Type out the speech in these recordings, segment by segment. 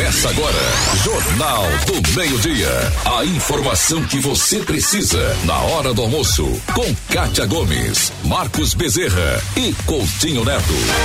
Começa agora, Jornal do Meio-Dia. A informação que você precisa na hora do almoço. Com Kátia Gomes, Marcos Bezerra e Coutinho Neto.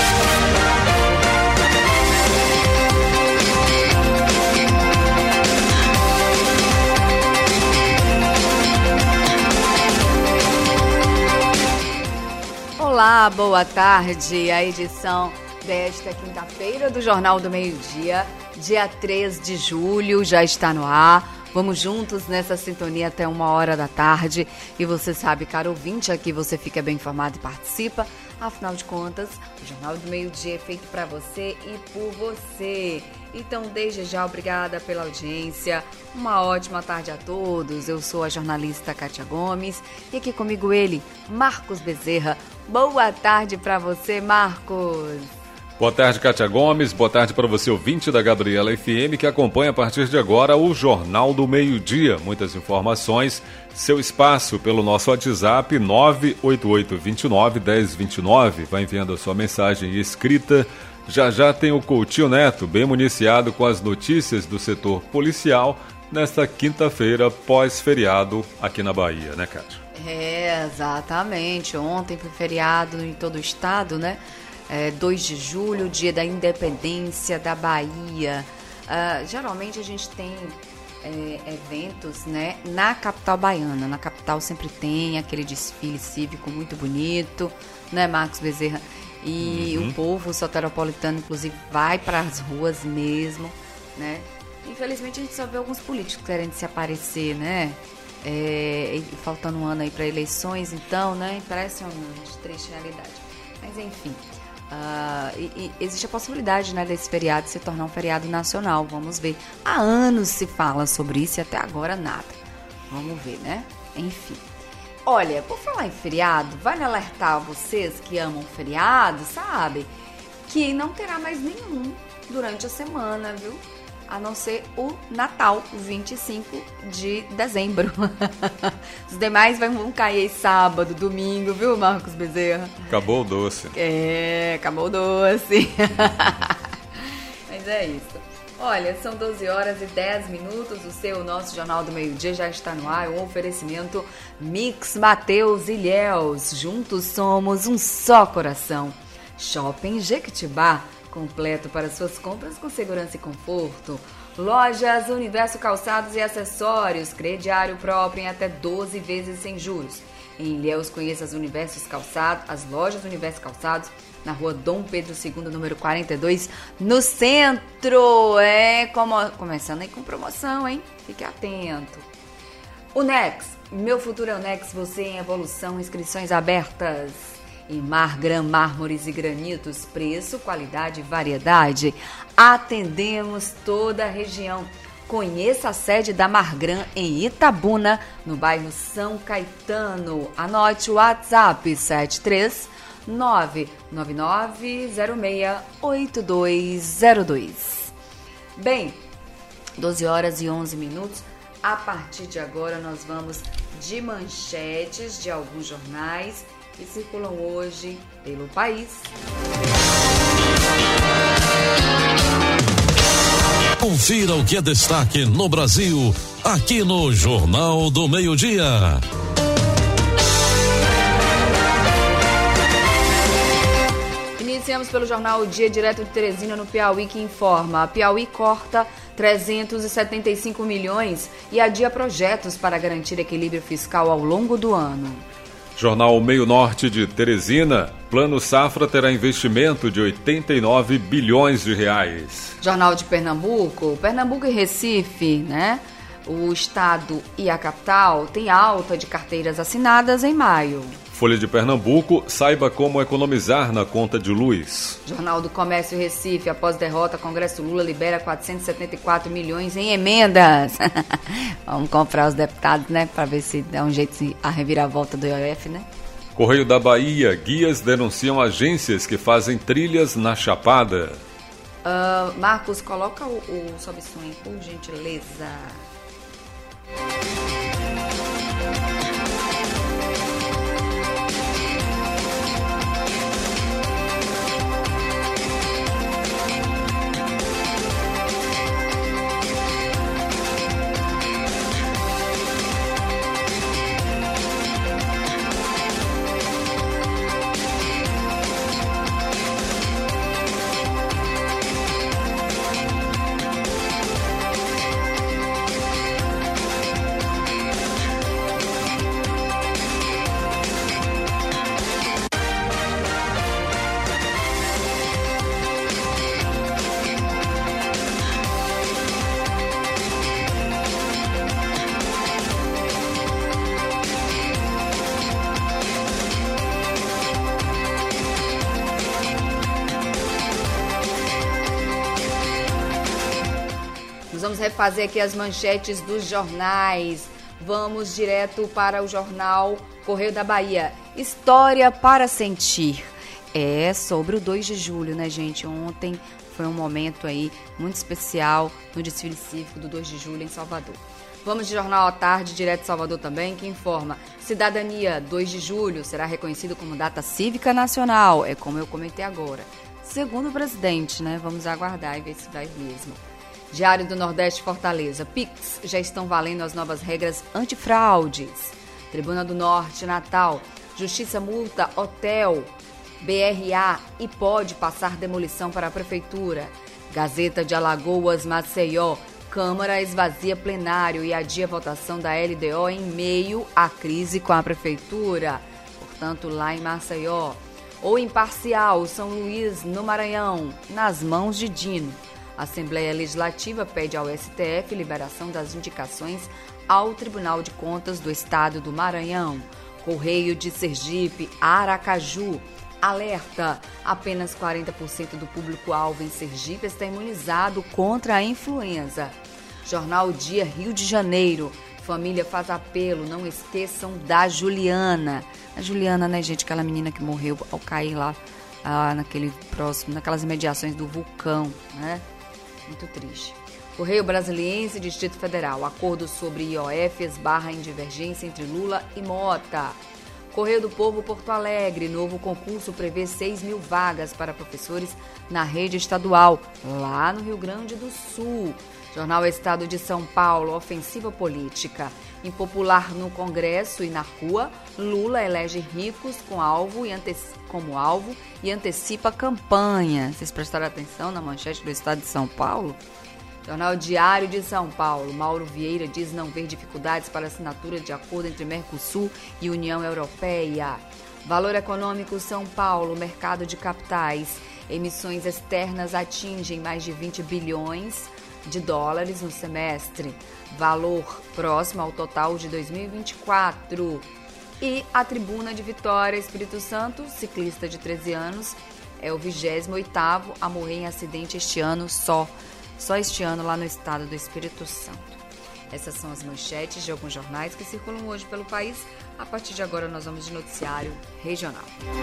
Olá, boa tarde. A edição desta quinta-feira do Jornal do Meio-Dia, dia 3 de julho, já está no ar. Vamos juntos nessa sintonia até 1h da tarde. E você sabe, caro ouvinte, aqui você fica bem informado e participa. Afinal de contas, o Jornal do Meio-Dia é feito para você e por você. Então, desde já, obrigada pela audiência. Uma ótima tarde a todos. Eu sou a jornalista Kátia Gomes e aqui comigo ele, Marcos Bezerra. Boa tarde para você, Marcos. Boa tarde, Kátia Gomes. Boa tarde para você, ouvinte da Gabriela FM, que acompanha a partir de agora o Jornal do Meio-Dia. Muitas informações, seu espaço pelo nosso WhatsApp 988291029. Vai enviando a sua mensagem escrita. Já tem o Coutinho Neto, bem municiado com as notícias do setor policial, nesta quinta-feira, pós-feriado aqui na Bahia, né, Kátia? Exatamente. Ontem foi feriado em todo o estado, né? 2 de julho, dia da independência da Bahia. Geralmente a gente tem eventos, né, na capital baiana. Na capital sempre tem aquele desfile cívico muito bonito, né, Marcos Bezerra? E o povo soteropolitano, inclusive, vai para as ruas mesmo, né? Infelizmente a gente só vê alguns políticos querendo se aparecer, né? Faltando um ano aí para eleições, então, né? Impressionante, triste realidade. Mas enfim, existe a possibilidade, né, desse feriado se tornar um feriado nacional. Vamos ver. Há anos se fala sobre isso e até agora nada. Vamos ver, né? Enfim. Olha, por falar em feriado, vale alertar vocês que amam feriado, sabe? Que não terá mais nenhum durante a semana, viu? A não ser o Natal, 25 de dezembro. Os demais vão cair sábado, domingo, viu, Marcos Bezerra? Acabou o doce. Acabou o doce. Mas é isso. Olha, são 12h10. Nosso Jornal do Meio-Dia já está no ar. Um oferecimento Mix Mateus Ilhéus. Juntos somos um só coração. Shopping Jequitibá. Completo para suas compras com segurança e conforto. Lojas Universo Calçados e Acessórios. Crediário próprio em até 12 vezes sem juros. Em Ilhéus, conheça as lojas Universo Calçados, na rua Dom Pedro II, número 42, no centro. Começando aí com promoção, hein? Fique atento. Unex, meu futuro é Unex, você em evolução, inscrições abertas. E Margran, mármores e granitos, preço, qualidade e variedade. Atendemos toda a região. Conheça a sede da Margran em Itabuna, no bairro São Caetano. Anote o WhatsApp 73999068202. Bem, 12h11. A partir de agora nós vamos de manchetes de alguns jornais que circulam hoje pelo país. Confira o que é destaque no Brasil, aqui no Jornal do Meio-Dia. Iniciamos pelo jornal O Dia, direto de Teresina, no Piauí, que informa: a Piauí corta 375 milhões e adia projetos para garantir equilíbrio fiscal ao longo do ano. Jornal Meio Norte de Teresina, Plano Safra terá investimento de 89 bilhões de reais. Jornal de Pernambuco e Recife, né? O estado e a capital têm alta de carteiras assinadas em maio. Folha de Pernambuco, saiba como economizar na conta de luz. Jornal do Comércio Recife, após derrota, Congresso Lula libera 474 milhões em emendas. Vamos comprar os deputados, né? Para ver se dá um jeito a reviravolta do IOF, né? Correio da Bahia, guias denunciam agências que fazem trilhas na Chapada. Marcos, coloca o sobe-som aí, por gentileza. Nós vamos refazer aqui as manchetes dos jornais. Vamos direto para o jornal Correio da Bahia. História para sentir. É sobre o 2 de julho, né, gente? Ontem foi um momento aí muito especial no desfile cívico do 2 de julho em Salvador. Vamos de Jornal à Tarde, direto de Salvador também, que informa: Cidadania, 2 de julho, será reconhecido como data cívica nacional. É como eu comentei agora. Segundo o presidente, né? Vamos aguardar e ver se vai mesmo. Diário do Nordeste, Fortaleza. Pix, já estão valendo as novas regras antifraudes. Tribuna do Norte, Natal. Justiça multa hotel, BRA e pode passar demolição para a Prefeitura. Gazeta de Alagoas, Maceió. Câmara esvazia plenário e adia votação da LDO em meio à crise com a Prefeitura. Portanto, lá em Maceió. Ou imparcial, São Luís, no Maranhão, nas mãos de Dino. A Assembleia Legislativa pede ao STF liberação das indicações ao Tribunal de Contas do Estado do Maranhão. Correio de Sergipe, Aracaju, alerta: apenas 40% do público-alvo em Sergipe está imunizado contra a influenza. Jornal Dia, Rio de Janeiro, família faz apelo, não esqueçam da Juliana. A Juliana, né, gente, aquela menina que morreu ao cair lá naquelas imediações do vulcão, né? Muito triste. Correio Brasiliense, Distrito Federal. Acordo sobre IOF esbarra em divergência entre Lula e Mota. Correio do Povo, Porto Alegre. Novo concurso prevê 6.000 vagas para professores na rede estadual, lá no Rio Grande do Sul. Jornal Estado de São Paulo, ofensiva política. Impopular no Congresso e na rua, Lula elege ricos como alvo e antecipa a campanha. Vocês prestaram atenção na manchete do Estado de São Paulo? Jornal Diário de São Paulo. Mauro Vieira diz não ver dificuldades para assinatura de acordo entre Mercosul e União Europeia. Valor Econômico São Paulo. Mercado de capitais. Emissões externas atingem mais de 20 bilhões de dólares no semestre. Valor próximo ao total de 2024. E a Tribuna de Vitória, Espírito Santo, ciclista de 13 anos, é o 28º a morrer em acidente este ano, só este ano lá no estado do Espírito Santo. Essas são as manchetes de alguns jornais que circulam hoje pelo país. A partir de agora nós vamos de noticiário regional.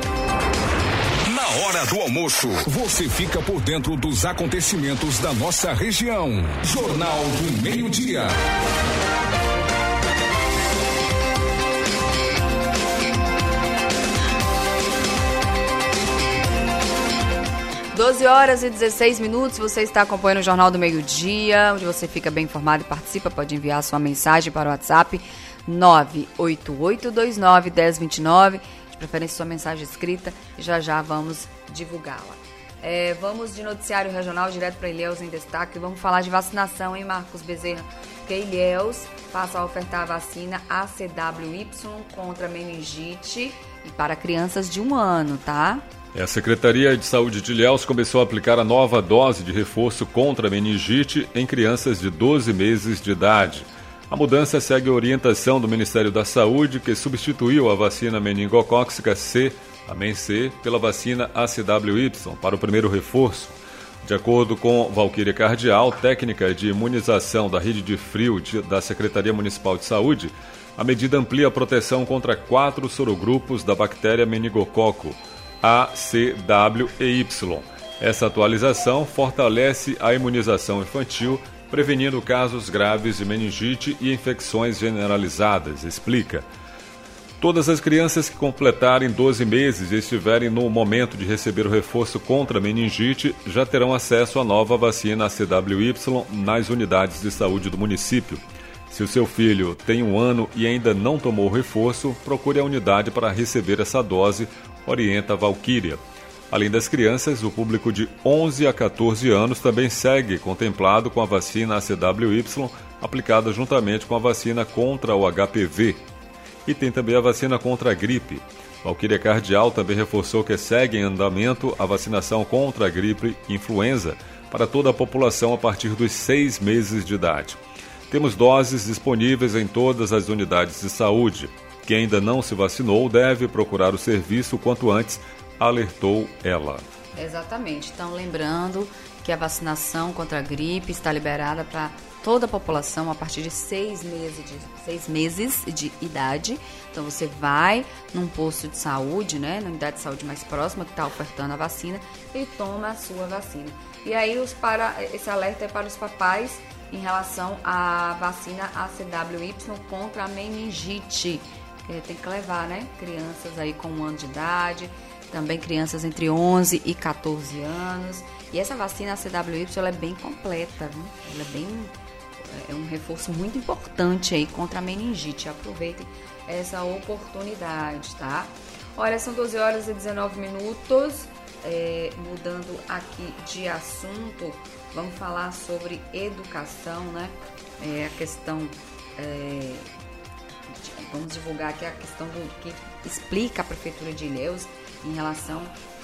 Na hora do almoço, você fica por dentro dos acontecimentos da nossa região. Jornal do Meio-Dia. Horas e 16 minutos, você está acompanhando o Jornal do Meio-Dia, onde você fica bem informado e participa. Pode enviar sua mensagem para o WhatsApp 988291029, de preferência sua mensagem escrita, e já vamos divulgá-la. Vamos de noticiário regional direto para Ilhéus em destaque. Vamos falar de vacinação, hein, Marcos Bezerra? Porque Ilhéus passa a ofertar a vacina ACWY contra meningite e para crianças de 1 ano, tá? A Secretaria de Saúde de Ilhéus começou a aplicar a nova dose de reforço contra a meningite em crianças de 12 meses de idade. A mudança segue a orientação do Ministério da Saúde, que substituiu a vacina meningocócica C, a MEN-C, pela vacina ACWY para o primeiro reforço. De acordo com Valquíria Cardial, técnica de imunização da rede de frio da Secretaria Municipal de Saúde, a medida amplia a proteção contra 4 sorogrupos da bactéria meningococo ACWY. Essa atualização fortalece a imunização infantil, prevenindo casos graves de meningite e infecções generalizadas, explica. Todas as crianças que completarem 12 meses e estiverem no momento de receber o reforço contra a meningite já terão acesso à nova vacina ACWY nas unidades de saúde do município. Se o seu filho tem 1 ano e ainda não tomou o reforço, procure a unidade para receber essa dose, orienta a Valquíria. Além das crianças, o público de 11 a 14 anos também segue contemplado com a vacina ACWY, aplicada juntamente com a vacina contra o HPV. E tem também a vacina contra a gripe. Valquíria Cardial também reforçou que segue em andamento a vacinação contra a gripe influenza para toda a população a partir dos 6 meses de idade. Temos doses disponíveis em todas as unidades de saúde. Quem ainda não se vacinou deve procurar o serviço o quanto antes, alertou ela. Exatamente. Então, lembrando que a vacinação contra a gripe está liberada para toda a população a partir de 6 meses de idade. Então você vai num posto de saúde, né, na unidade de saúde mais próxima que está ofertando a vacina e toma a sua vacina. E aí esse alerta é para os papais em relação à vacina ACWY contra a meningite. Tem que levar, né, crianças aí com 1 ano de idade, também crianças entre 11 e 14 anos. E essa vacina ACWY ela é bem completa, viu? Ela é um reforço muito importante aí contra a meningite. Aproveitem essa oportunidade, tá? Olha, são 12 horas e 19 minutos. Mudando aqui de assunto, vamos falar sobre educação, né? A questão... vamos divulgar aqui a questão do que explica a Prefeitura de Ilhéus em relação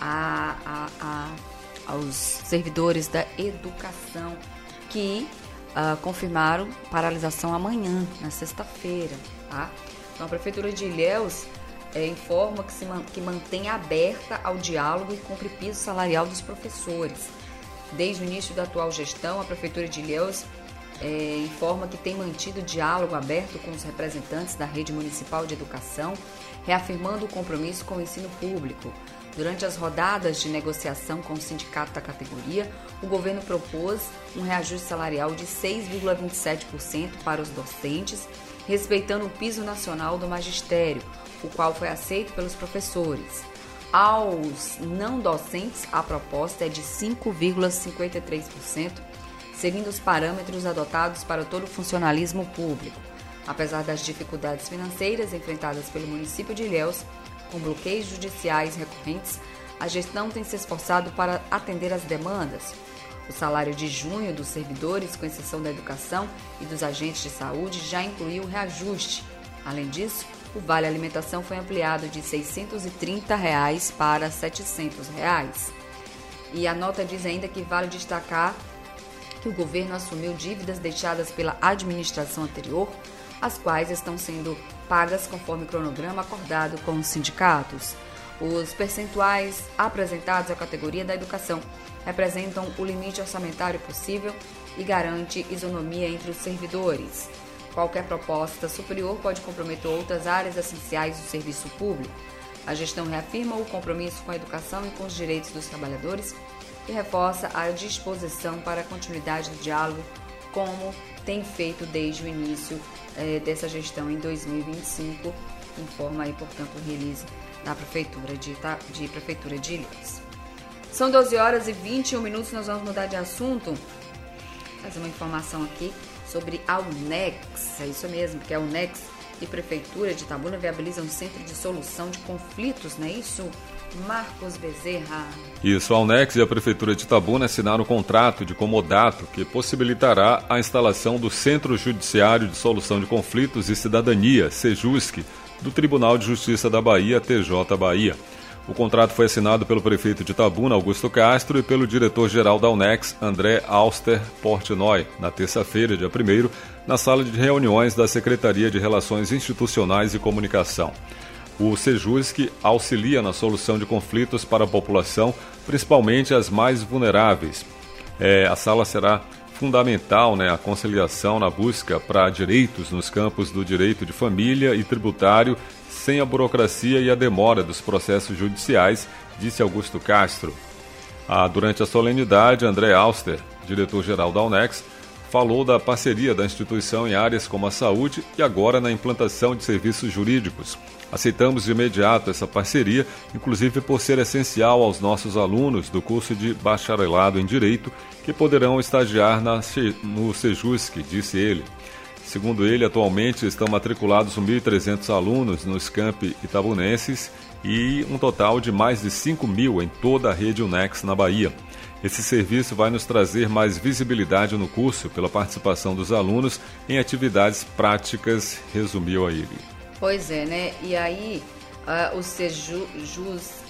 aos servidores da educação que confirmaram paralisação amanhã, na sexta-feira, tá? Então, a Prefeitura de Ilhéus informa que mantém aberta ao diálogo e cumpre piso salarial dos professores. Desde o início da atual gestão, a Prefeitura de Ilhéus informa que tem mantido diálogo aberto com os representantes da rede municipal de educação, reafirmando o compromisso com o ensino público. Durante as rodadas de negociação com o sindicato da categoria, o governo propôs um reajuste salarial de 6,27% para os docentes, respeitando o piso nacional do magistério, o qual foi aceito pelos professores. Aos não docentes, a proposta é de 5,53%, seguindo os parâmetros adotados para todo o funcionalismo público. Apesar das dificuldades financeiras enfrentadas pelo município de Ilhéus, com bloqueios judiciais recorrentes, a gestão tem se esforçado para atender às demandas. O salário de junho dos servidores, com exceção da educação e dos agentes de saúde, já incluiu o reajuste. Além disso, o Vale Alimentação foi ampliado de R$ 630 para R$ 700. E a nota diz ainda que vale destacar que o governo assumiu dívidas deixadas pela administração anterior, as quais estão sendo pagas conforme o cronograma acordado com os sindicatos. Os percentuais apresentados à categoria da educação representam o limite orçamentário possível e garante isonomia entre os servidores. Qualquer proposta superior pode comprometer outras áreas essenciais do serviço público. A gestão reafirma o compromisso com a educação e com os direitos dos trabalhadores e reforça a disposição para a continuidade do diálogo, como tem feito desde o início dessa gestão em 2025, informa aí, portanto, o release da Prefeitura de Ilhéus. São 12 horas e 21 minutos, nós vamos mudar de assunto, fazer uma informação aqui sobre a UNEX, é isso mesmo, que a UNEX e Prefeitura de Itabuna viabilizam um centro de solução de conflitos, não é isso? Marcos Bezerra. Isso, a UNEX e a Prefeitura de Itabuna assinaram um contrato de comodato que possibilitará a instalação do Centro Judiciário de Solução de Conflitos e Cidadania, SEJUSC, do Tribunal de Justiça da Bahia, TJ Bahia. O contrato foi assinado pelo prefeito de Itabuna, Augusto Castro, e pelo diretor-geral da UNEX, André Auster Portnoy, na terça-feira, dia 1º, na sala de reuniões da Secretaria de Relações Institucionais e Comunicação. O SEJUSC auxilia na solução de conflitos para a população, principalmente as mais vulneráveis. A sala será fundamental, a conciliação na busca para direitos nos campos do direito de família e tributário, sem a burocracia e a demora dos processos judiciais, disse Augusto Castro. Durante a solenidade, André Auster, diretor-geral da UNEX, falou da parceria da instituição em áreas como a saúde e agora na implantação de serviços jurídicos. Aceitamos de imediato essa parceria, inclusive por ser essencial aos nossos alunos do curso de bacharelado em Direito, que poderão estagiar no SEJUSC, disse ele. Segundo ele, atualmente estão matriculados 1.300 alunos nos campi itabunenses e um total de mais de 5.000 em toda a rede UNEX na Bahia. Esse serviço vai nos trazer mais visibilidade no curso pela participação dos alunos em atividades práticas, resumiu a ele. Pois é, né? E aí, os SEJUSCs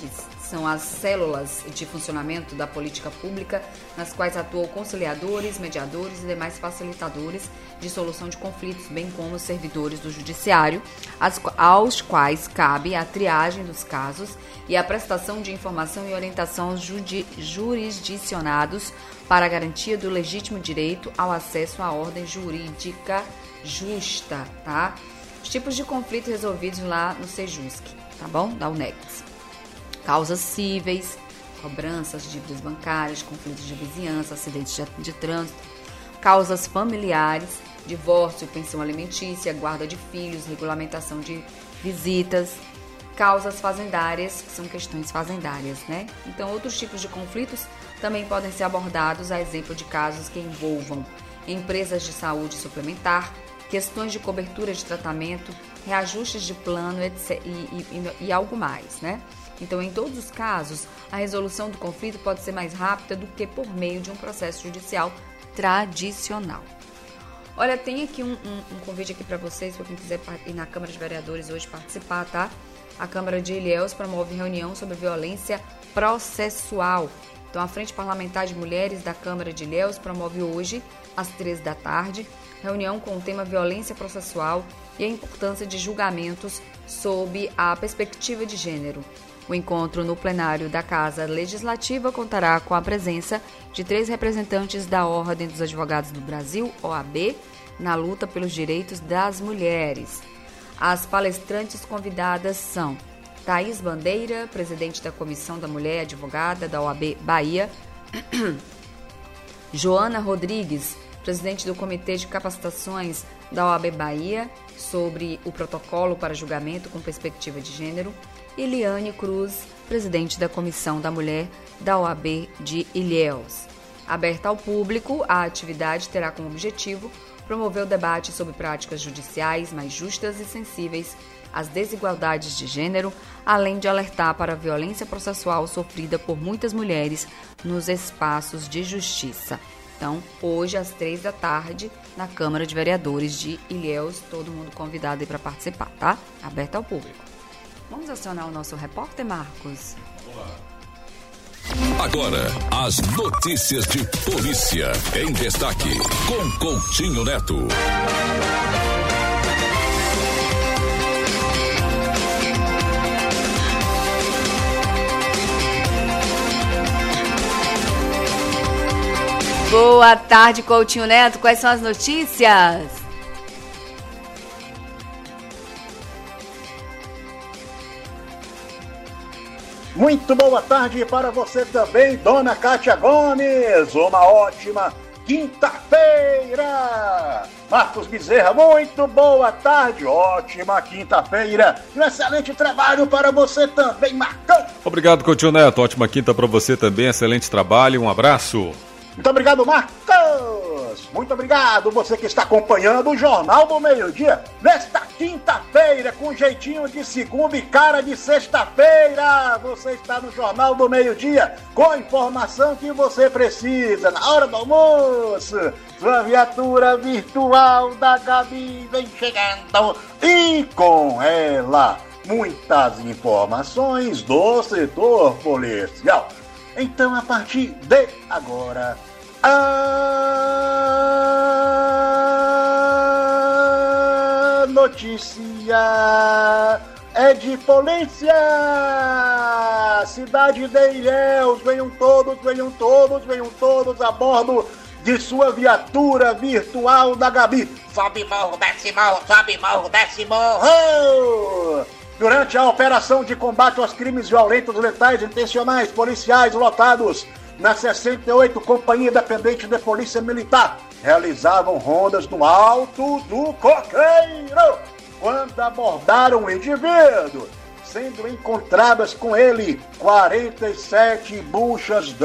são as células de funcionamento da política pública, nas quais atuam conciliadores, mediadores e demais facilitadores de solução de conflitos, bem como os servidores do judiciário, aos quais cabe a triagem dos casos e a prestação de informação e orientação aos jurisdicionados para a garantia do legítimo direito ao acesso à ordem jurídica justa, tá? Os tipos de conflito resolvidos lá no Sejusc, tá bom? Da UNEX. Causas cíveis, cobranças, dívidas bancárias, conflitos de vizinhança, acidentes de trânsito, causas familiares, divórcio, pensão alimentícia, guarda de filhos, regulamentação de visitas, causas fazendárias, que são questões fazendárias, né? Então, outros tipos de conflitos também podem ser abordados, a exemplo de casos que envolvam empresas de saúde suplementar, questões de cobertura de tratamento, reajustes de plano, etc, e algo mais, né? Então, em todos os casos, a resolução do conflito pode ser mais rápida do que por meio de um processo judicial tradicional. Olha, tem aqui um convite aqui para vocês, para quem quiser ir na Câmara de Vereadores hoje participar, tá? A Câmara de Ilhéus promove reunião sobre violência processual. Então, a Frente Parlamentar de Mulheres da Câmara de Ilhéus promove hoje, às 13 da tarde, reunião com o tema violência processual e a importância de julgamentos sob a perspectiva de gênero. O encontro no plenário da Casa Legislativa contará com a presença de 3 representantes da Ordem dos Advogados do Brasil, OAB, na luta pelos direitos das mulheres. As palestrantes convidadas são Thaís Bandeira, presidente da Comissão da Mulher Advogada da OAB Bahia, Joana Rodrigues, presidente do Comitê de Capacitações da OAB Bahia sobre o protocolo para julgamento com perspectiva de gênero, e Liane Cruz, presidente da Comissão da Mulher da OAB de Ilhéus. Aberta ao público, a atividade terá como objetivo promover o debate sobre práticas judiciais mais justas e sensíveis às desigualdades de gênero, além de alertar para a violência processual sofrida por muitas mulheres nos espaços de justiça. Então, hoje, às 3 da tarde, na Câmara de Vereadores de Ilhéus, todo mundo convidado aí para participar, tá? Aberto ao público. Vamos acionar o nosso repórter, Marcos? Agora, as notícias de polícia em destaque, com Coutinho Neto. Boa tarde, Coutinho Neto. Quais são as notícias? Muito boa tarde para você também, dona Kátia Gomes. Uma ótima quinta-feira. Marcos Bezerra, muito boa tarde. Ótima quinta-feira. Um excelente trabalho para você também, Marcão. Obrigado, Coutinho Neto. Ótima quinta para você também. Excelente trabalho. Um abraço. Muito obrigado, Marcos. Muito obrigado você que está acompanhando o Jornal do Meio-Dia nesta quinta-feira, com jeitinho de segunda e cara de sexta-feira. Você está no Jornal do Meio-Dia com a informação que você precisa na hora do almoço. Sua viatura virtual da Gabi vem chegando e com ela muitas informações do setor policial. Então, a partir de agora, a notícia é de polícia. Cidade de Ilhéus, venham todos a bordo de sua viatura virtual da Gabi. Sobe morro, desce morro, sobe morro, desce morro. Durante a operação de combate aos crimes violentos, letais, intencionais, policiais lotados na 68 Companhia Independente de Polícia Militar realizavam rondas no Alto do Coqueiro quando abordaram o indivíduo, sendo encontradas com ele 47 buchas de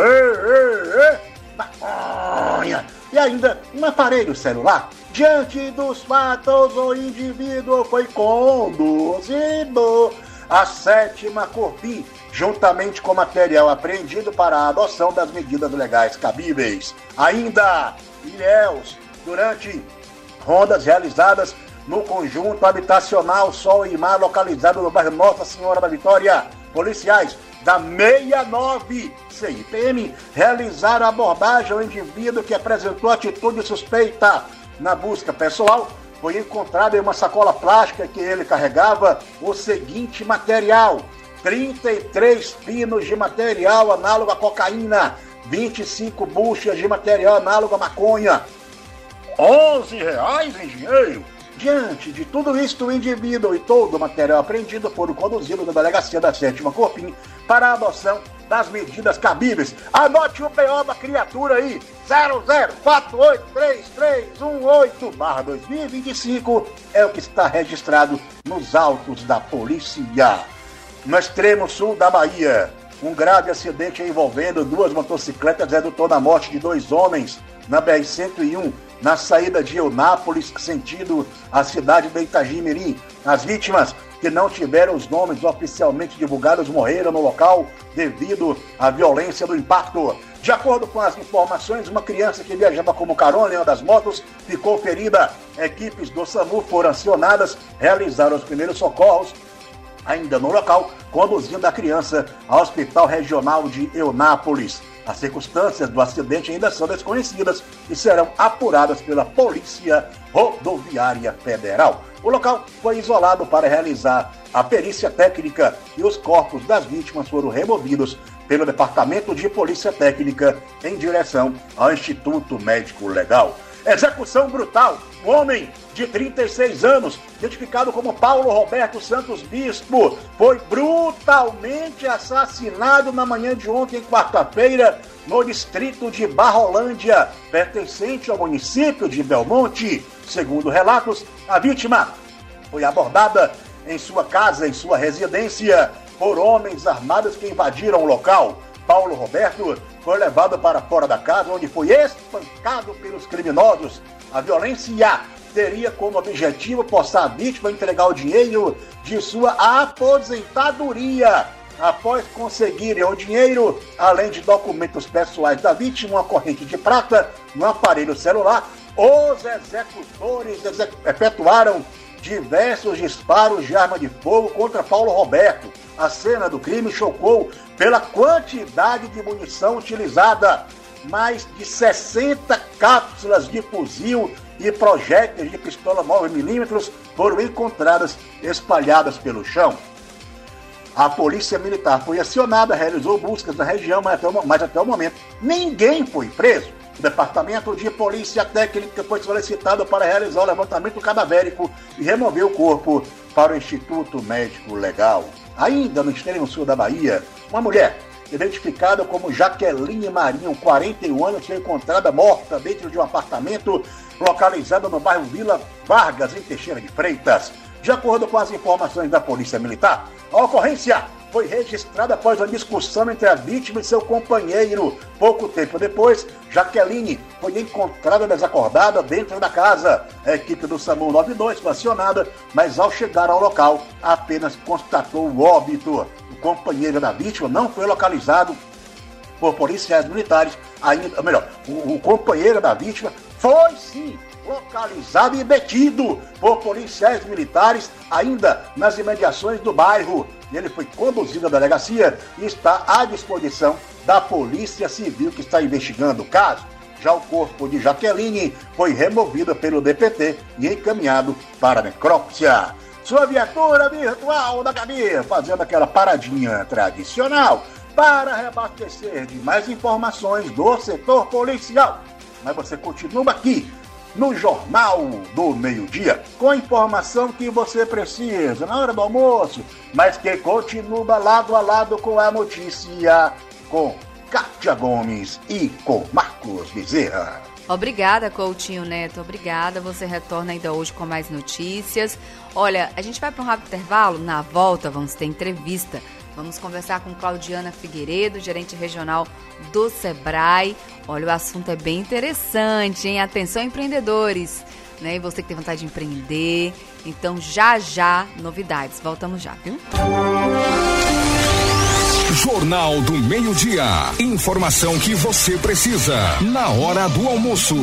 maconha e ainda um aparelho celular. Diante dos fatos, o indivíduo foi conduzido à 7ª Corpim, juntamente com material apreendido para a adoção das medidas legais cabíveis. Ainda, Ilhéus, durante rondas realizadas no conjunto habitacional Sol e Mar, localizado no bairro Nossa Senhora da Vitória, policiais da 69 CIPM realizaram abordagem ao indivíduo que apresentou atitude suspeita. Na busca pessoal, foi encontrado em uma sacola plástica que ele carregava o seguinte material: 33 pinos de material análogo à cocaína, 25 buchas de material análogo à maconha. R$11, engenheiro? Diante de tudo isto, o indivíduo e todo o material apreendido foram conduzidos na delegacia da 7ª Corpim para a adoção das medidas cabíveis. Anote o PO da criatura aí, 0048318/2025, é o que está registrado nos autos da polícia. No extremo sul da Bahia, um grave acidente envolvendo 2 motocicletas resultou na morte de 2 homens na BR-101, na saída de Eunápolis, sentido a cidade de Itagimirim. As vítimas, que não tiveram os nomes oficialmente divulgados, morreram no local devido à violência do impacto. De acordo com as informações, uma criança que viajava como carona em uma das motos ficou ferida. Equipes do SAMU foram acionadas, realizaram os primeiros socorros ainda no local, conduzindo a criança ao Hospital Regional de Eunápolis. As circunstâncias do acidente ainda são desconhecidas e serão apuradas pela Polícia Rodoviária Federal. O local foi isolado para realizar a perícia técnica e os corpos das vítimas foram removidos pelo Departamento de Polícia Técnica em direção ao Instituto Médico Legal. Execução brutal. Um homem de 36 anos, identificado como Paulo Roberto Santos Bispo, foi brutalmente assassinado na manhã de ontem, quarta-feira, no distrito de Barrolândia, pertencente ao município de Belmonte. Segundo relatos, a vítima foi abordada em sua casa, em sua residência, por homens armados que invadiram o local. Paulo Roberto foi levado para fora da casa, onde foi espancado pelos criminosos. A violência teria como objetivo forçar a vítima a entregar o dinheiro de sua aposentadoria. Após conseguirem o dinheiro, além de documentos pessoais da vítima, uma corrente de prata, um aparelho celular, os executores efetuaram diversos disparos de arma de fogo contra Paulo Roberto. A cena do crime chocou pela quantidade de munição utilizada. Mais de 60 cápsulas de fuzil e projéteis de pistola 9mm foram encontradas espalhadas pelo chão. A polícia militar foi acionada, realizou buscas na região, mas até o momento ninguém foi preso. O Departamento de Polícia Técnica foi solicitado para realizar o levantamento cadavérico e remover o corpo para o Instituto Médico Legal. Ainda no extremo sul da Bahia, uma mulher identificada como Jaqueline Marinho, 41 anos, foi encontrada morta dentro de um apartamento localizado no bairro Vila Vargas, em Teixeira de Freitas. De acordo com as informações da Polícia Militar, a ocorrência foi registrada após uma discussão entre a vítima e seu companheiro. Pouco tempo depois, Jaqueline foi encontrada desacordada dentro da casa. A equipe do SAMU 92 foi acionada, mas ao chegar ao local, apenas constatou o óbito. O companheiro da vítima não foi localizado por policiais militares, o companheiro da vítima foi sim localizado e detido por policiais militares ainda nas imediações do bairro. Ele foi conduzido à delegacia e está à disposição da Polícia Civil, que está investigando o caso. Já o corpo de Jaqueline foi removido pelo DPT e encaminhado para a necrópsia. Sua viatura virtual da Gabi, fazendo aquela paradinha tradicional para reabastecer de mais informações do setor policial. Mas você continua aqui no Jornal do Meio-Dia, com a informação que você precisa na hora do almoço, mas que continua lado a lado com a notícia, com Kátia Gomes e com Marcos Bezerra. Obrigada, Coutinho Neto, obrigada. Você retorna ainda hoje com mais notícias. Olha, a gente vai para um rápido intervalo, na volta vamos ter entrevista. Vamos conversar com Claudiana Figueiredo, gerente regional do Sebrae. Olha, o assunto é bem interessante, hein? Atenção, empreendedores, né? E você que tem vontade de empreender. Então, já, novidades. Voltamos já, viu? Jornal do Meio-Dia. Informação que você precisa na hora do almoço.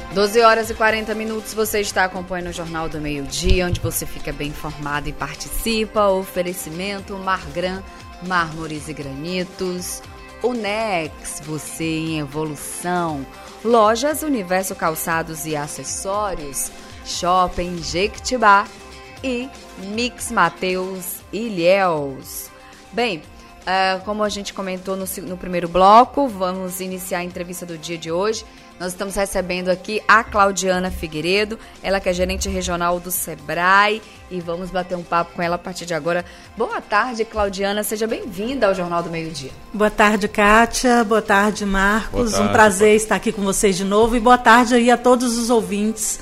12 horas e 40 minutos, você está acompanhando o Jornal do Meio-Dia, onde você fica bem informado e participa. Oferecimento Margran, mármores e granitos. Unex, você em evolução. Lojas Universo Calçados e Acessórios. Shopping Jequitibá e Mix Mateus Ilhéus. Bem, como a gente comentou no primeiro bloco, vamos iniciar a entrevista do dia de hoje. Nós estamos recebendo aqui a Claudiana Figueiredo, ela que é gerente regional do Sebrae, e vamos bater um papo com ela a partir de agora. Boa tarde, Claudiana, seja bem-vinda ao Jornal do Meio-Dia. Boa tarde, Kátia, boa tarde, Marcos, boa tarde, um prazer estar aqui com vocês de novo, e boa tarde aí a todos os ouvintes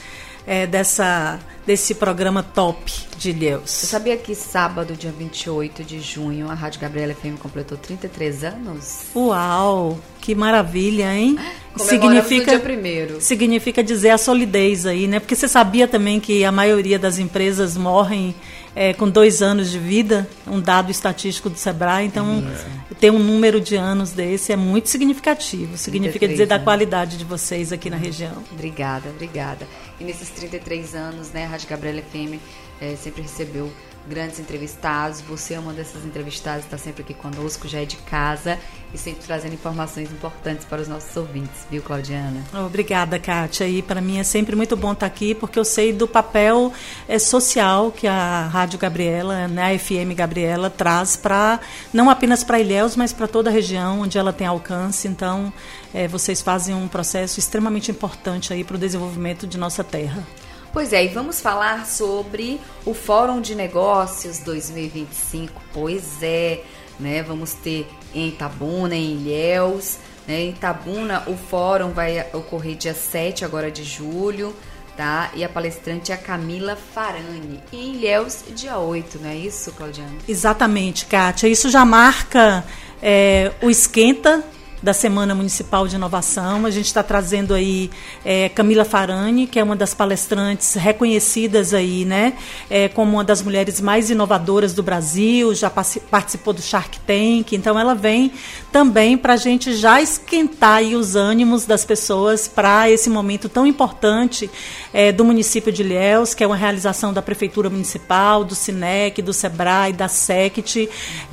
desse programa top de Ilhéus. Você sabia que sábado, dia 28 de junho, a Rádio Gabriela FM completou 33 anos? Uau, que maravilha, hein? Significa no dia 1º. Significa dizer a solidez aí, né? Porque você sabia também que a maioria das empresas morrem com 2 anos de vida, um dado estatístico do Sebrae, então ter um número de anos desse é muito significativo, significa dizer da qualidade de vocês aqui na região. Obrigada. E nesses 33 anos, né, a Rádio Gabriela FM sempre recebeu grandes entrevistados. Você é uma dessas entrevistadas, está sempre aqui conosco, já é de casa e sempre trazendo informações importantes para os nossos ouvintes, viu, Claudiana? Obrigada, Kátia. E para mim é sempre muito bom estar aqui, porque eu sei do papel social que a Rádio Gabriela, né, a FM Gabriela, traz não apenas para Ilhéus, mas para toda a região onde ela tem alcance. Então, vocês fazem um processo extremamente importante aí para o desenvolvimento de nossa terra. Pois é, e vamos falar sobre o Fórum de Negócios 2025. Pois é, né? Vamos ter em Itabuna, em Ilhéus. Né? Em Itabuna, o fórum vai ocorrer dia 7 agora de julho, tá? E a palestrante é a Camila Farani. E em Ilhéus, dia 8, não é isso, Claudiana? Exatamente, Kátia. Isso já marca o esquenta da Semana Municipal de Inovação. A gente está trazendo aí Camila Farani, que é uma das palestrantes reconhecidas aí, né, como uma das mulheres mais inovadoras do Brasil, já participou do Shark Tank, então ela vem também para a gente já esquentar aí os ânimos das pessoas para esse momento tão importante do município de Ilhéus, que é uma realização da Prefeitura Municipal, do SINEC, do Sebrae, da SECT,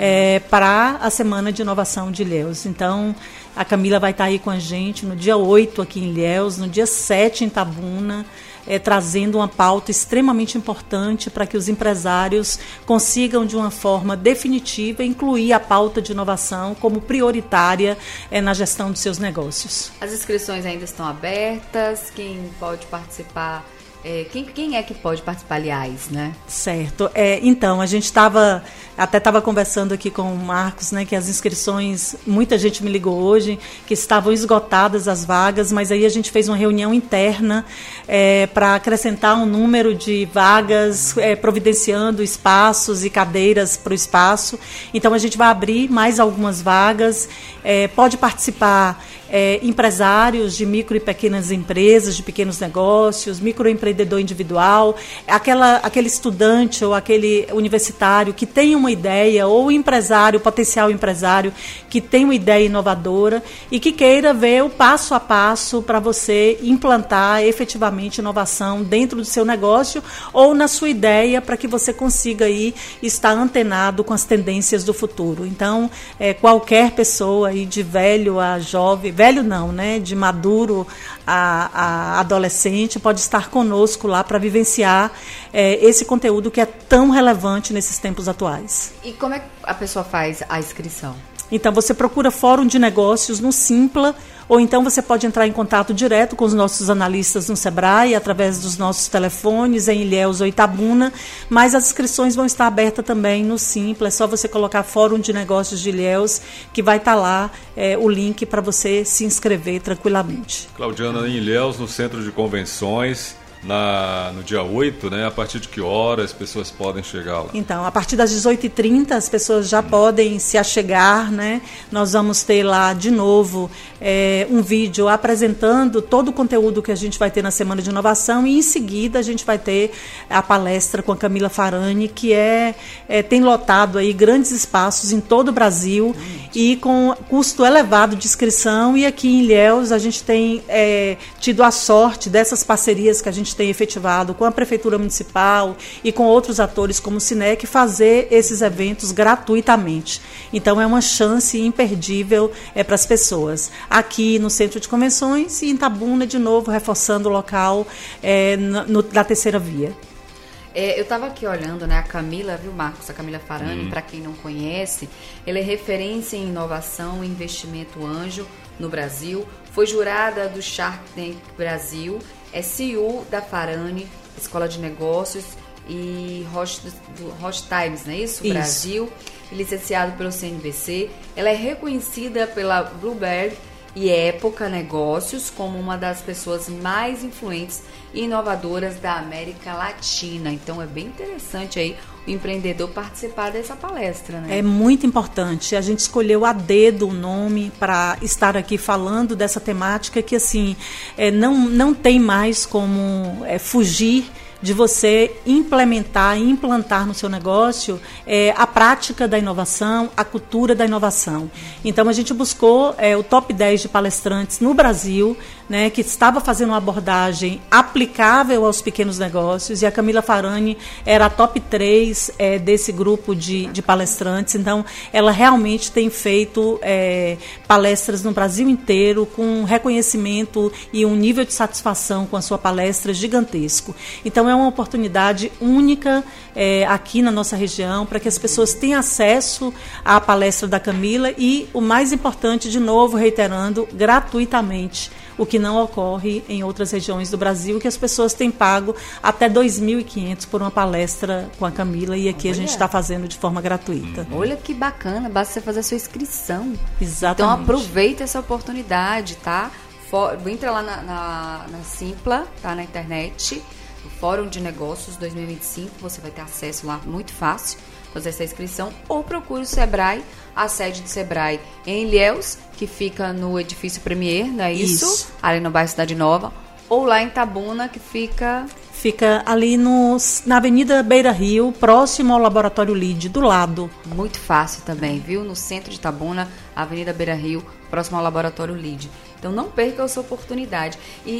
para a Semana de Inovação de Ilhéus. Então, a Camila vai estar aí com a gente no dia 8 aqui em Ilhéus, no dia 7 em Itabuna, trazendo uma pauta extremamente importante para que os empresários consigam, de uma forma definitiva, incluir a pauta de inovação como prioritária na gestão dos seus negócios. As inscrições ainda estão abertas, quem pode participar... Quem é que pode participar, aliás, né? Certo. Então, a gente estava conversando aqui com o Marcos, né, que as inscrições, muita gente me ligou hoje, que estavam esgotadas as vagas, mas aí a gente fez uma reunião interna para acrescentar um número de vagas, providenciando espaços e cadeiras para o espaço. Então, a gente vai abrir mais algumas vagas. Pode participar empresários de micro e pequenas empresas, de pequenos negócios, microempreendedor individual, aquele estudante ou aquele universitário que tem uma ideia, ou empresário, potencial empresário, que tem uma ideia inovadora e que queira ver o passo a passo para você implantar efetivamente inovação dentro do seu negócio ou na sua ideia, para que você consiga aí estar antenado com as tendências do futuro. Então, qualquer pessoa aí, de velho a jovem, velho não, né? De maduro a adolescente, pode estar conosco lá para vivenciar esse conteúdo que é tão relevante nesses tempos atuais. E como é que a pessoa faz a inscrição? Então, você procura Fórum de Negócios no Simpla, ou então você pode entrar em contato direto com os nossos analistas no Sebrae, através dos nossos telefones, em Ilhéus ou Itabuna, mas as inscrições vão estar abertas também no Simpla. É só você colocar Fórum de Negócios de Ilhéus, que vai estar lá o link para você se inscrever tranquilamente. Claudiana, em Ilhéus, no Centro de Convenções, no dia 8, né? A partir de que hora as pessoas podem chegar lá? Então, a partir das 18h30 as pessoas já podem se achegar, né? Nós vamos ter lá de novo um vídeo apresentando todo o conteúdo que a gente vai ter na Semana de Inovação, e em seguida a gente vai ter a palestra com a Camila Farani, que tem lotado aí grandes espaços em todo o Brasil e com custo elevado de inscrição, e aqui em Ilhéus a gente tem tido a sorte dessas parcerias que a gente tem efetivado com a Prefeitura Municipal e com outros atores como o Cinec, fazer esses eventos gratuitamente. Então é uma chance imperdível para as pessoas. Aqui no Centro de Convenções e em Itabuna, de novo, reforçando o local da Terceira Via. Eu estava aqui olhando, né, a Camila, viu, Marcos? A Camila Farani, para quem não conhece, ela é referência em inovação e investimento anjo no Brasil, foi jurada do Shark Tank Brasil, é CEO da Farani, Escola de Negócios e Roche Times, não é isso? Brasil, licenciado pelo CNBC. Ela é reconhecida pela Bloomberg e Época Negócios como uma das pessoas mais influentes e inovadoras da América Latina. Então é bem interessante aí o empreendedor participar dessa palestra, né? É muito importante. A gente escolheu a dedo o nome para estar aqui falando dessa temática que, assim, não tem mais como fugir de você implementar e implantar no seu negócio a prática da inovação, a cultura da inovação. Então, a gente buscou o top 10 de palestrantes no Brasil, né, que estava fazendo uma abordagem aplicável aos pequenos negócios, e a Camila Farani era a top 3 desse grupo de palestrantes. Então, ela realmente tem feito palestras no Brasil inteiro com reconhecimento e um nível de satisfação com a sua palestra gigantesco. Então, é uma oportunidade única aqui na nossa região para que as pessoas tenham acesso à palestra da Camila e, o mais importante, de novo, reiterando, gratuitamente, o que não ocorre em outras regiões do Brasil, que as pessoas têm pago até R$ 2.500 por uma palestra com a Camila, e aqui a gente está fazendo de forma gratuita. Olha que bacana, basta você fazer a sua inscrição. Exatamente. Então aproveita essa oportunidade, tá? Entra lá na Simpla, tá? Na internet, o Fórum de Negócios 2025, você vai ter acesso lá muito fácil, fazer essa inscrição, ou procure o Sebrae, a sede do Sebrae em Ilhéus, que fica no edifício Premier, não é isso? Ali no bairro Cidade Nova, ou lá em Itabuna, que fica ali na Avenida Beira Rio, próximo ao Laboratório LID, do lado. Muito fácil também, viu? No centro de Itabuna, Avenida Beira Rio, próximo ao Laboratório LID. Então não perca essa oportunidade.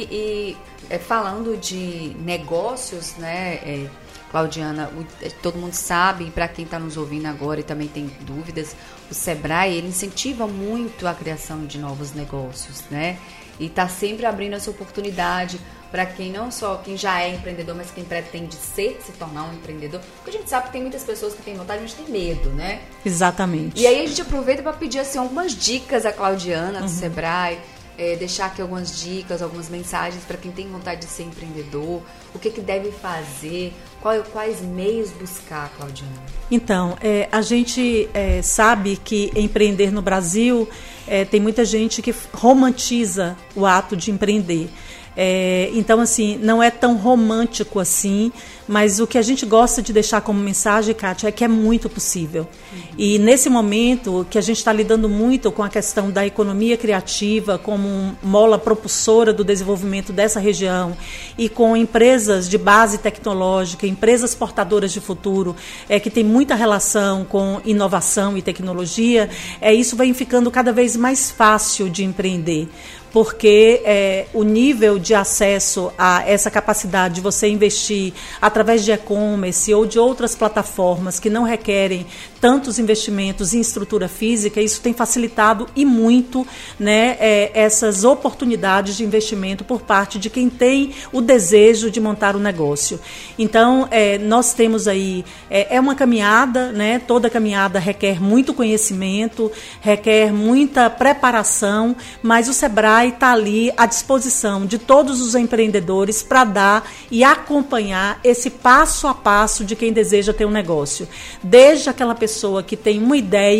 E falando de negócios, né, Claudiana, todo mundo sabe, para quem está nos ouvindo agora e também tem dúvidas, o Sebrae, ele incentiva muito a criação de novos negócios, né? E está sempre abrindo essa oportunidade para quem não só quem já é empreendedor, mas quem pretende se tornar um empreendedor. Porque a gente sabe que tem muitas pessoas que têm vontade, mas tem medo, né? Exatamente. E aí a gente aproveita para pedir assim, algumas dicas à Claudiana do Sebrae, deixar aqui algumas dicas, algumas mensagens para quem tem vontade de ser empreendedor, o que deve fazer, quais meios buscar, Claudiana? Então, a gente sabe que empreender no Brasil, tem muita gente que romantiza o ato de empreender. Então, assim, não é tão romântico assim, mas o que a gente gosta de deixar como mensagem, Kátia, é que é muito possível. E nesse momento que a gente está lidando muito com a questão da economia criativa como mola propulsora do desenvolvimento dessa região, e com empresas de base tecnológica, empresas portadoras de futuro, que tem muita relação com inovação e tecnologia, isso vem ficando cada vez mais fácil de empreender. Porque o nível de acesso a essa capacidade de você investir através de e-commerce ou de outras plataformas que não requerem tantos investimentos em estrutura física, isso tem facilitado e muito, né, essas oportunidades de investimento por parte de quem tem o desejo de montar um negócio. Então, nós temos aí, uma caminhada, né, toda caminhada requer muito conhecimento, requer muita preparação, mas o Sebrae está ali à disposição de todos os empreendedores para dar e acompanhar esse passo a passo de quem deseja ter um negócio. Desde aquela pessoa que tem uma ideia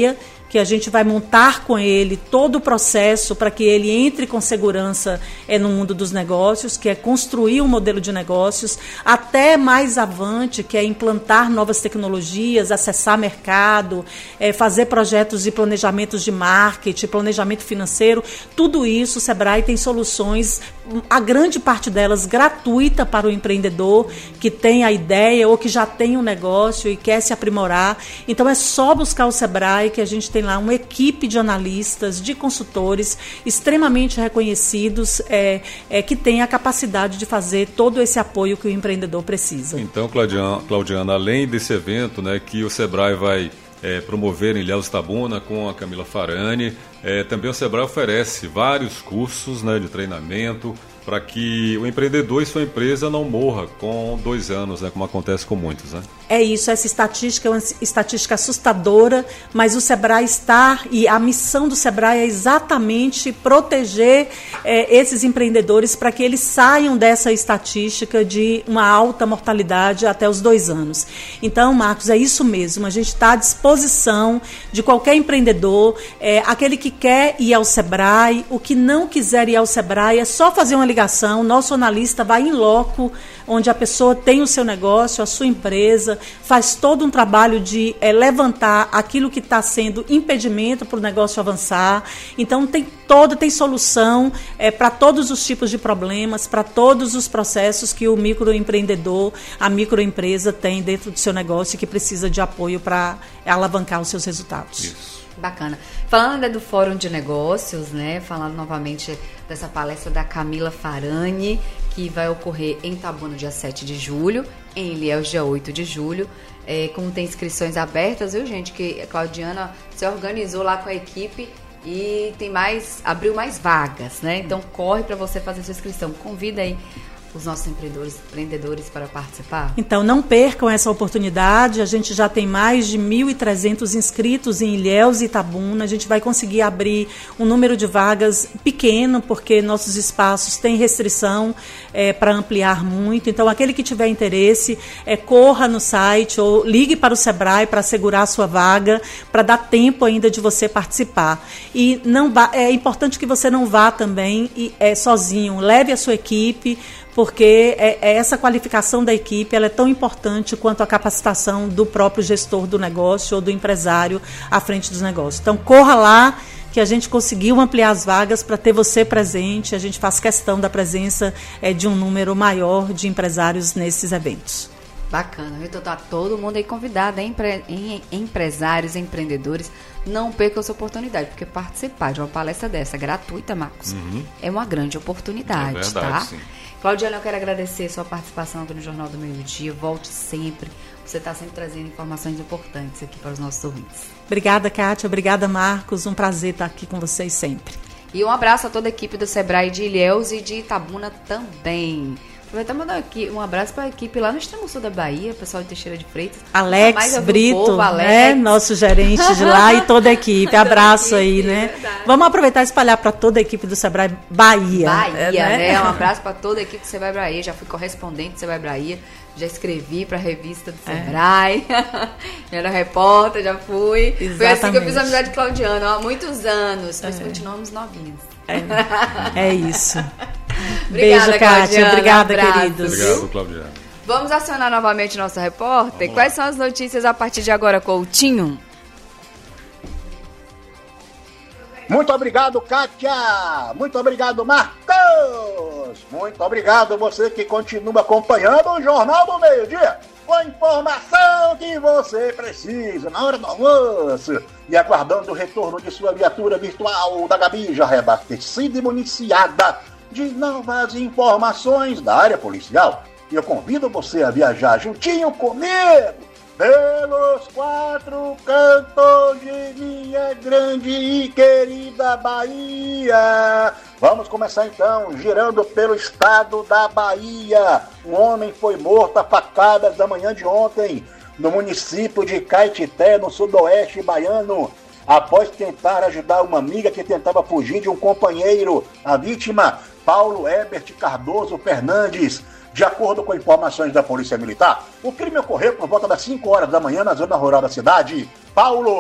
que a gente vai montar com ele todo o processo para que ele entre com segurança no mundo dos negócios, que é construir um modelo de negócios, até mais avante, que é implantar novas tecnologias, acessar mercado, fazer projetos de planejamentos de marketing, planejamento financeiro. Tudo isso, o Sebrae tem soluções, a grande parte delas gratuita para o empreendedor que tem a ideia ou que já tem um negócio e quer se aprimorar. Então é só buscar o Sebrae, que a gente tem lá uma equipe de analistas, de consultores extremamente reconhecidos, que tem a capacidade de fazer todo esse apoio que o empreendedor precisa. Então, Claudiana, além desse evento, né, que o Sebrae vai promover em Ilhéus Itabuna com a Camila Farani, também o Sebrae oferece vários cursos, né, de treinamento para que o empreendedor e sua empresa não morra com 2 anos, né, como acontece com muitos, né? É isso, essa estatística é uma estatística assustadora, mas o Sebrae está, e a missão do Sebrae é exatamente proteger esses empreendedores para que eles saiam dessa estatística de uma alta mortalidade até os 2 anos. Então, Marcos, é isso mesmo, a gente está à disposição de qualquer empreendedor, aquele que quer ir ao Sebrae, o que não quiser ir ao Sebrae, é só fazer uma ligação, nosso analista vai em loco, onde a pessoa tem o seu negócio, a sua empresa, faz todo um trabalho de levantar aquilo que está sendo impedimento para o negócio avançar. Então tem solução para todos os tipos de problemas, para todos os processos que o microempreendedor, a microempresa tem dentro do seu negócio e que precisa de apoio para alavancar os seus resultados. Isso. Bacana. Falando ainda do Fórum de Negócios, né? Falando novamente dessa palestra da Camila Farani, que vai ocorrer em Itabuna dia 7 de julho, em Ilhéus dia 8 de julho. Como tem inscrições abertas, viu, gente? Que a Claudiana se organizou lá com a equipe e abriu mais vagas, né? Então corre para você fazer sua inscrição. Convida aí os nossos empreendedores para participar? Então, não percam essa oportunidade. A gente já tem mais de 1.300 inscritos em Ilhéus e Itabuna. A gente vai conseguir abrir um número de vagas pequeno, porque nossos espaços têm restrição para ampliar muito. Então, aquele que tiver interesse, corra no site ou ligue para o Sebrae para assegurar a sua vaga, para dar tempo ainda de você participar. E é importante que você não vá também sozinho. Leve a sua equipe, porque essa qualificação da equipe ela é tão importante quanto a capacitação do próprio gestor do negócio ou do empresário à frente dos negócios. Então, corra lá, que a gente conseguiu ampliar as vagas para ter você presente. A gente faz questão da presença de um número maior de empresários nesses eventos. Bacana, então tá todo mundo aí convidado, empresários, empreendedores, não percam essa oportunidade, porque participar de uma palestra dessa, gratuita, Marcos, é uma grande oportunidade, verdade, tá? Sim. Claudiana, eu quero agradecer a sua participação aqui no Jornal do Meio-Dia, volte sempre, você está sempre trazendo informações importantes aqui para os nossos ouvintes. Obrigada, Kátia, obrigada, Marcos, um prazer estar aqui com vocês sempre. E um abraço a toda a equipe do Sebrae de Ilhéus e de Itabuna também. Aproveitar e mandar aqui um abraço para a equipe lá no extremo sul da Bahia, pessoal de Teixeira de Freitas. Alex Brito, nosso gerente de lá e toda a equipe. Abraço aí, né? Verdade. Vamos aproveitar e espalhar para toda a equipe do Sebrae Bahia. Né? Um abraço para toda a equipe do Sebrae Bahia. Já fui correspondente do Sebrae Bahia, já escrevi para a revista do Sebrae. Já era repórter, já fui. Exatamente. Foi assim que eu fiz a amizade de Claudiana há muitos anos, mas continuamos novinhos. É isso. Obrigada, beijo, Kátia. Obrigada, queridos. Obrigado, Claudiana. Vamos acionar novamente nosso repórter. Quais são as notícias a partir de agora, Coutinho? Muito obrigado, Kátia. Muito obrigado, Marcos. Muito obrigado você que continua acompanhando o Jornal do Meio-Dia, com a informação que você precisa na hora do almoço e aguardando o retorno de sua viatura virtual da Gabi, já reabastecida e municiada de novas informações da área policial. E eu convido você a viajar juntinho comigo pelos 4 cantos de minha grande e querida Bahia. Vamos começar então girando pelo estado da Bahia. Um homem foi morto a facadas da manhã de ontem no município de Caetité, no sudoeste baiano, após tentar ajudar uma amiga que tentava fugir de um companheiro. A vítima, Paulo Herbert Cardoso Fernandes. De acordo com informações da Polícia Militar, o crime ocorreu por volta das 5 horas da manhã na zona rural da cidade. Paulo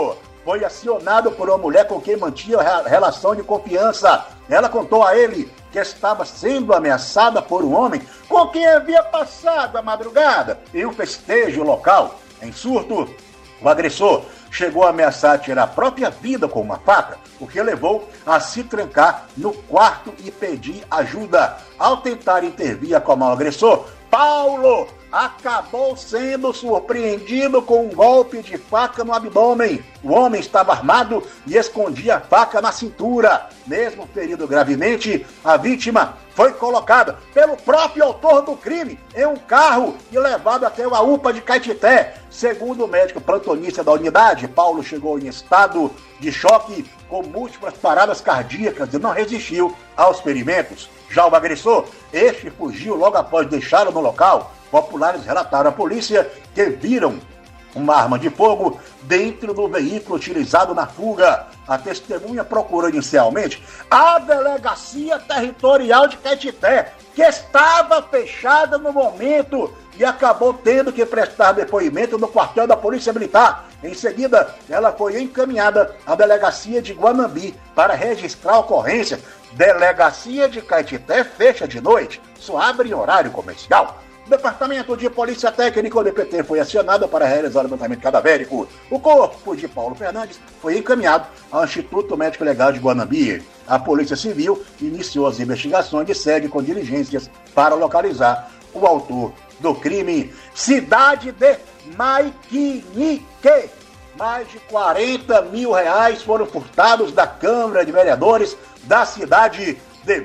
foi acionado por uma mulher com quem mantinha relação de confiança. Ela contou a ele que estava sendo ameaçada por um homem com quem havia passado a madrugada em um festejo local. Em surto, o agressor chegou a ameaçar tirar a própria vida com uma faca, o que levou a se trancar no quarto e pedir ajuda. Ao tentar intervir e acalmar o agressor, Paulo acabou sendo surpreendido com um golpe de faca no abdômen. O homem estava armado e escondia a faca na cintura. Mesmo ferido gravemente, a vítima foi colocada pelo próprio autor do crime em um carro e levado até uma UPA de Caetité. Segundo o médico plantonista da unidade, Paulo chegou em estado de choque com múltiplas paradas cardíacas e não resistiu aos ferimentos. Já o agressor, este fugiu logo após deixá-lo no local. Populares relataram à polícia que viram uma arma de fogo dentro do veículo utilizado na fuga. A testemunha procurou inicialmente a Delegacia Territorial de Caetité, que estava fechada no momento, e acabou tendo que prestar depoimento no quartel da Polícia Militar. Em seguida, ela foi encaminhada à Delegacia de Guanambi para registrar a ocorrência. Delegacia de Caetité fecha de noite, só abre em horário comercial. O Departamento de Polícia Técnica, o DPT, foi acionado para realizar o levantamento cadavérico. O corpo de Paulo Fernandes foi encaminhado ao Instituto Médico Legal de Guanambi. A Polícia Civil iniciou as investigações e segue com diligências para localizar o autor do crime. Cidade de Maiquinique. Mais de 40 mil reais foram furtados da Câmara de Vereadores da cidade de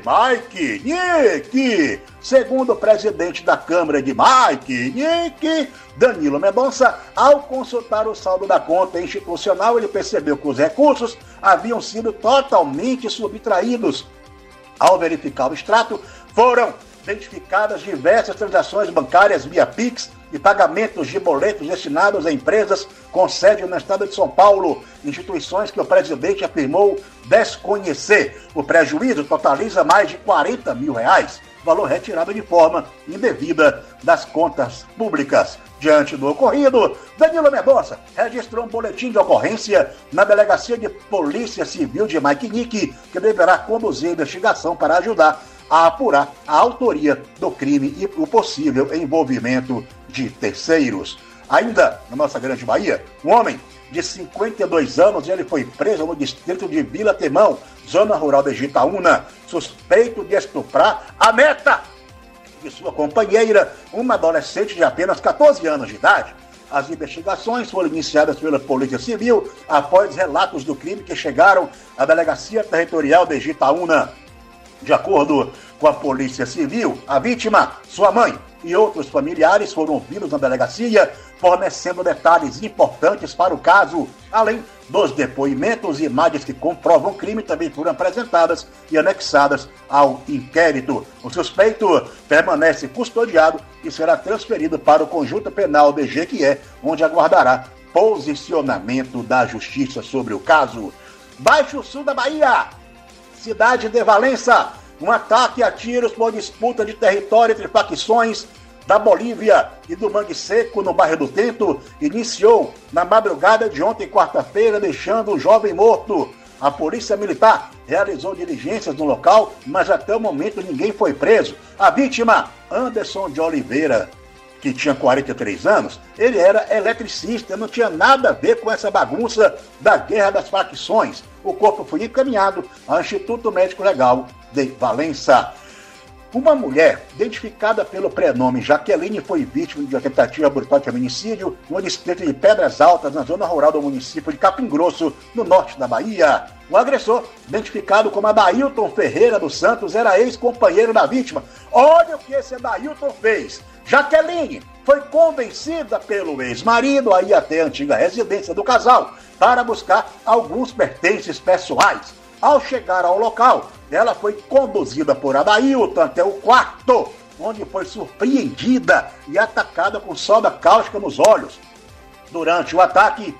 Maiquinique. Segundo o presidente da Câmara de Maiquinique, Danilo Mendonça, ao consultar o saldo da conta institucional, ele percebeu que os recursos haviam sido totalmente subtraídos. Ao verificar o extrato, foram identificadas diversas transações bancárias via Pix e pagamentos de boletos destinados a empresas com sede no estado de São Paulo, instituições que o presidente afirmou desconhecer. O prejuízo totaliza mais de 40 mil reais, valor retirado de forma indevida das contas públicas. Diante do ocorrido, Danilo Mendonça registrou um boletim de ocorrência na Delegacia de Polícia Civil de Maiquinique, que deverá conduzir a investigação para ajudar a apurar a autoria do crime e o possível envolvimento de terceiros. Ainda na nossa Grande Bahia, um homem de 52 anos, ele foi preso no distrito de Vila Temão, zona rural de Itaúna, suspeito de estuprar a neta de sua companheira, uma adolescente de apenas 14 anos de idade. As investigações foram iniciadas pela Polícia Civil após relatos do crime que chegaram à Delegacia Territorial de Itaúna. De acordo com a Polícia Civil, a vítima, sua mãe e outros familiares foram ouvidos na delegacia, fornecendo detalhes importantes para o caso. Além dos depoimentos e imagens que comprovam o crime, também foram apresentadas e anexadas ao inquérito. O suspeito permanece custodiado e será transferido para o Conjunto Penal de Jequié, onde aguardará posicionamento da Justiça sobre o caso. Baixo Sul da Bahia, cidade de Valença, um ataque a tiros por disputa de território entre facções da Bolívia e do Mangue Seco, no bairro do Tento, iniciou na madrugada de ontem, quarta-feira, deixando um jovem morto. A Polícia Militar realizou diligências no local, mas até o momento ninguém foi preso. A vítima, Anderson de Oliveira, que tinha 43 anos, ele era eletricista, não tinha nada a ver com essa bagunça da guerra das facções. O corpo foi encaminhado ao Instituto Médico Legal de Valença. Uma mulher, identificada pelo prenome Jaqueline, foi vítima de uma tentativa brutal de feminicídio no distrito de Pedras Altas, na zona rural do município de Capim Grosso, no norte da Bahia. O agressor, identificado como Adailton Ferreira dos Santos, era ex-companheiro da vítima. Olha o que esse Adailton fez. Jaqueline foi convencida pelo ex-marido a ir até a antiga residência do casal para buscar alguns pertences pessoais. Ao chegar ao local, ela foi conduzida por Adailton até o quarto, onde foi surpreendida e atacada com soda cáustica nos olhos. Durante o ataque,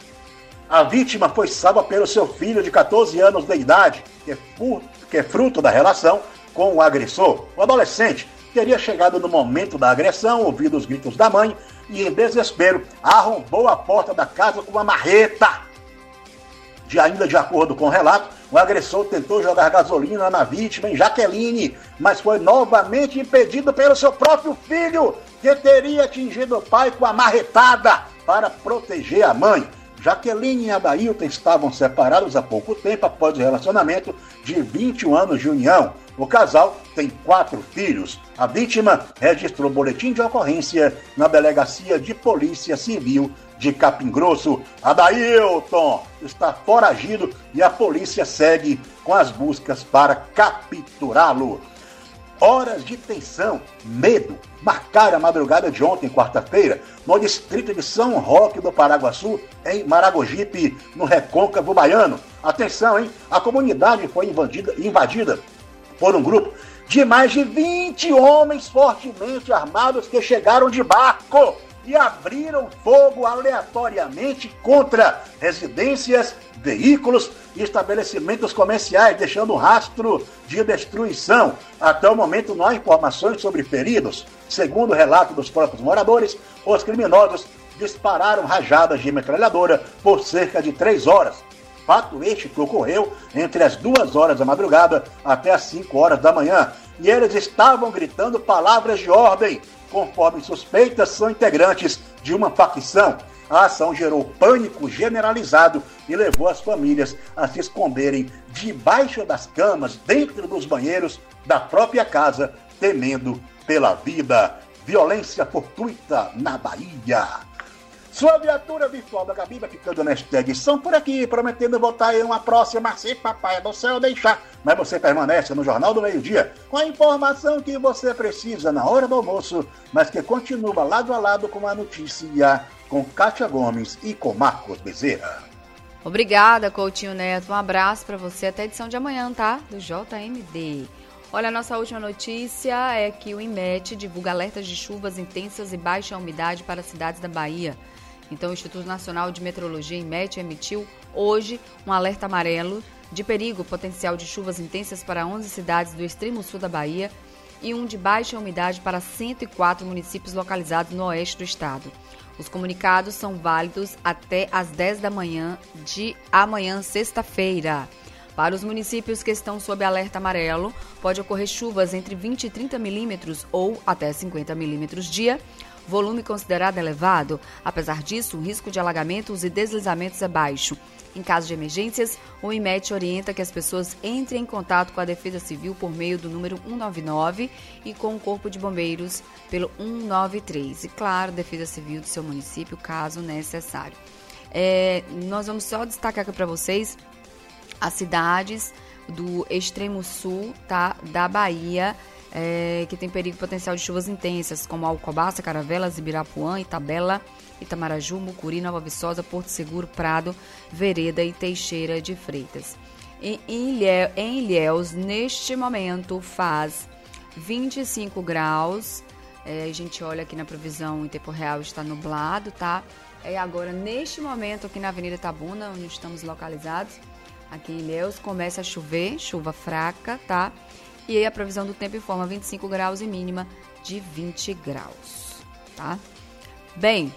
a vítima foi salva pelo seu filho de 14 anos de idade, que é fruto da relação com o agressor. O adolescente teria chegado no momento da agressão, ouvido os gritos da mãe e, em desespero, arrombou a porta da casa com uma marreta. Ainda de acordo com o relato, o agressor tentou jogar gasolina na vítima, em Jaqueline, mas foi novamente impedido pelo seu próprio filho, que teria atingido o pai com a marretada para proteger a mãe. Jaqueline e Adailton estavam separados há pouco tempo após o relacionamento de 21 anos de união. O casal tem 4 filhos. A vítima registrou boletim de ocorrência na Delegacia de Polícia Civil de Capim Grosso. Adailton está foragido e a polícia segue com as buscas para capturá-lo. Horas de tensão, medo, marcaram a madrugada de ontem, quarta-feira, no distrito de São Roque do Paraguaçu, em Maragogipe, no Recôncavo Baiano. Atenção, hein? A comunidade foi invadida por um grupo de mais de 20 homens fortemente armados que chegaram de barco e abriram fogo aleatoriamente contra residências, veículos e estabelecimentos comerciais, deixando um rastro de destruição. Até o momento não há informações sobre feridos. Segundo o relato dos próprios moradores, os criminosos dispararam rajadas de metralhadora por cerca de 3 horas. Fato este que ocorreu entre as 2 horas da madrugada até as 5 horas da manhã. E eles estavam gritando palavras de ordem. Conforme suspeitas, são integrantes de uma facção. A ação gerou pânico generalizado e levou as famílias a se esconderem debaixo das camas, dentro dos banheiros da própria casa, temendo pela vida. Violência fortuita na Bahia. Sua viatura virtual da Gabi vai ficando nesta edição por aqui, prometendo voltar em uma próxima, se papai do céu deixar. Mas você permanece no Jornal do Meio-Dia, com a informação que você precisa na hora do almoço, mas que continua lado a lado com a notícia, com Kátia Gomes e com Marcos Bezerra. Obrigada, Coutinho Neto. Um abraço para você até a edição de amanhã, tá? Do JMD. Olha, a nossa última notícia é que o INMET divulga alertas de chuvas intensas e baixa umidade para as cidades da Bahia. Então, o Instituto Nacional de Meteorologia, INMET, emitiu hoje um alerta amarelo de perigo potencial de chuvas intensas para 11 cidades do extremo sul da Bahia e um de baixa umidade para 104 municípios localizados no oeste do estado. Os comunicados são válidos até às 10 da manhã de amanhã, sexta-feira. Para os municípios que estão sob alerta amarelo, pode ocorrer chuvas entre 20 e 30 milímetros ou até 50 milímetros dia, volume considerado elevado. Apesar disso, o risco de alagamentos e deslizamentos é baixo. Em caso de emergências, o INMET orienta que as pessoas entrem em contato com a Defesa Civil por meio do número 199 e com o Corpo de Bombeiros pelo 193. E, claro, Defesa Civil do seu município, caso necessário. Nós vamos só destacar aqui para vocês as cidades do extremo sul, tá, da Bahia, que tem perigo potencial de chuvas intensas, como Alcobaça, Caravelas, Ibirapuã, Itabela, Itamaraju, Mucuri, Nova Viçosa, Porto Seguro, Prado, Vereda e Teixeira de Freitas. Em Ilhéus, neste momento, faz 25 graus. A gente olha aqui na previsão em tempo real, está nublado, tá? Agora, neste momento, aqui na Avenida Itabuna, onde estamos localizados, aqui em Ilhéus, começa a chover, chuva fraca, tá? E aí a previsão do tempo informa 25 graus e mínima de 20 graus, tá? Bem,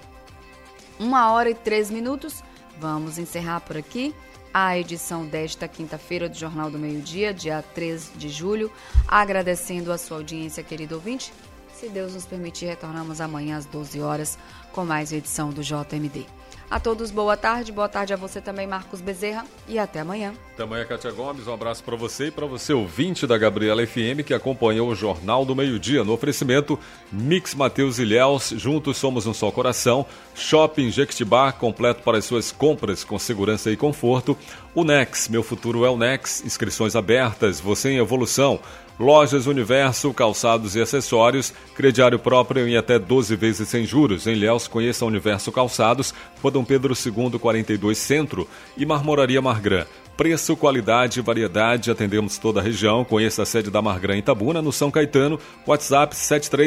1h03. Vamos encerrar por aqui a edição desta quinta-feira do Jornal do Meio-Dia, dia 3 de julho. Agradecendo a sua audiência, querido ouvinte. Se Deus nos permitir, retornamos amanhã às 12 horas com mais uma edição do JMD. A todos, boa tarde a você também, Marcos Bezerra, e até amanhã. Até amanhã, Kátia Gomes, um abraço para você e para você, ouvinte da Gabriela FM, que acompanhou o Jornal do Meio-Dia, no oferecimento Mix Mateus Ilhéus, juntos somos um só coração, Shopping Jequitibá, completo para as suas compras com segurança e conforto, o Nex, meu futuro é o Nex, inscrições abertas, você em evolução, Lojas Universo, calçados e acessórios, crediário próprio em até 12 vezes sem juros. Em Ilhéus, conheça Universo Calçados, Rua Dom Pedro II, 42 Centro e Marmoraria Margrã. Preço, qualidade e variedade, atendemos toda a região. Conheça a sede da Margrã em Itabuna, no São Caetano, WhatsApp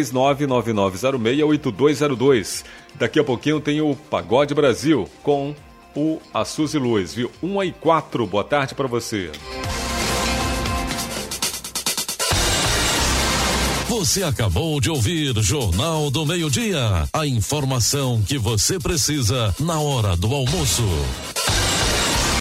739-9906-8202. Daqui a pouquinho tem o Pagode Brasil com a Suzy Luz, viu? 1h04, boa tarde para você. Você acabou de ouvir Jornal do Meio-Dia. A informação que você precisa na hora do almoço.